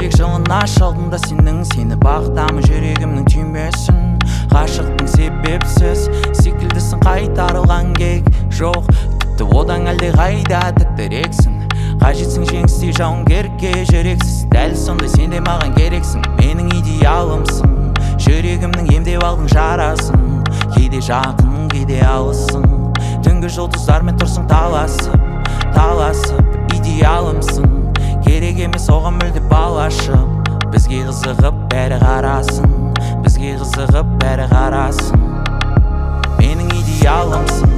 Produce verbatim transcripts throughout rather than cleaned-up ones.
жүрек жылына шалдым сенің, сені бағытамын жүрегімнің түймесін. Ғашықтың себепсіз секілдісің, қайтарылған кек жоқ, тіпті одан әлде қайда тәттірексің. Қажетсің жеңістей жауынгерге жүрексіз, дәл сондай сен де маған керексің. Менің идеалымсың, жүрегімнің емдеп алдың жарасын. Кейде жақын, кейде алысың, түнгі жұлдыздармен тұрсың таласып, таласып. Идеалымсың, керек емес оған мүлде балашып. Бізге қызығып бәрі қарасын, бізге қызығып бәрі қарасын. Менің идеалымсың.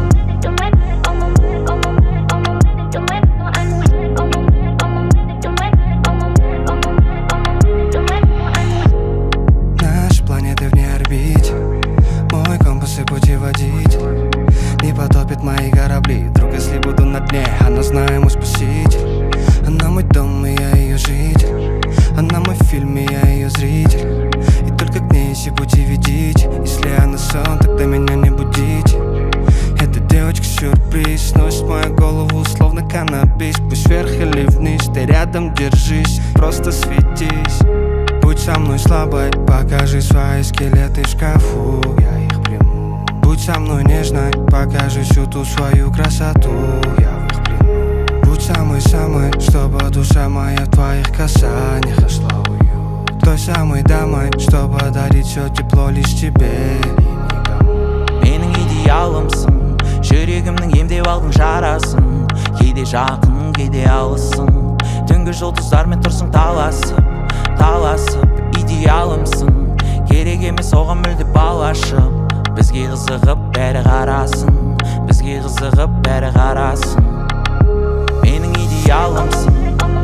Наши планеты вне орбите, мой компас и пути водить. Не потопит мои корабли, вдруг если буду на дне. Она знает мой спаситель, она мой дом и я ее житель. Она мой фильм и я ее зритель. И только к ней все пути ведите. Если она сон, тогда меня не будите. Эта девочка сюрприз, носит мою голову словно каннабис. Пусть вверх или вниз, ты рядом держись, просто светись. Будь со мной слабой, покажи свои скелеты в шкафу, я их приму. Будь со мной нежной, покажи всю ту свою красоту, я в их приму. Будь самой-самой, чтобы душа моя в твоих касаниях нашла уют. Той самой дамой, чтобы подарить все тепло лишь тебе и никому. Менің идеалымсың, жүрегімнің емдеп алдың жарасын. Кейде жақын, кейде алысың, түнгі жұлдыздармен тұрсың таласып, таласып. Идеалымсың, керек емес оған мүлде балашып. Бізге қызығып бәрі қарасын, бізге қызығып бәрі қарасын. Менің идеалымсың.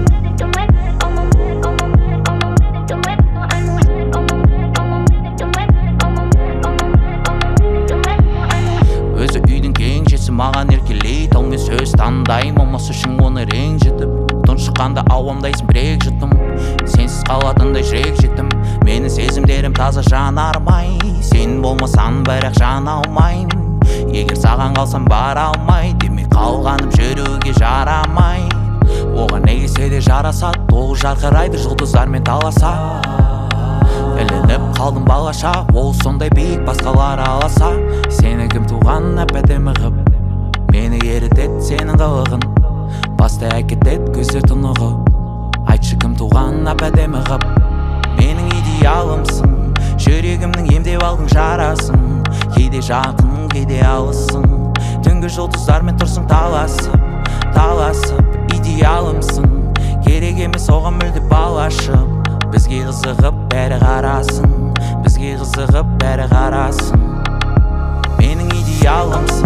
Өзі үйдің кең жесі маған еркелей, талмен сөз таңдаймын, болмас үшін оны ренжітіп. Тұншыққанда ауамдайсың бірек жұттым, сенсіз қалатындай жүрек жеттім. Менің сезімдерім таза жанармай, сен болмасан бірақ жана алмаймын. Егер саған қалсам бара алмай, демек қалғаным жүруге жарамай. Оған не келсе де жарасады, ол жарқырайды жұлдыздармен таласа. Ілініп қалдым балаша, ол сондай биік басқалар аласа. Сені кім туған әп-әдемі ғып, мені ерітет сенің қылығын. Басты әкетет көздер тұнығы, айтшы кім туған әп-әдемі ғып. Менің идеалымсың, жүрегімнің емдеп алдың жарасын. Кейде жақын, кейде алысың, түнгі жұлдыздармен тұрсың таласып, таласып. Идеалымсың, керек емес оған мүлде балашып. Бізге қызығып бәрі қарасын, бізге қызығып бәрі қарасын. Менің идеалымсың.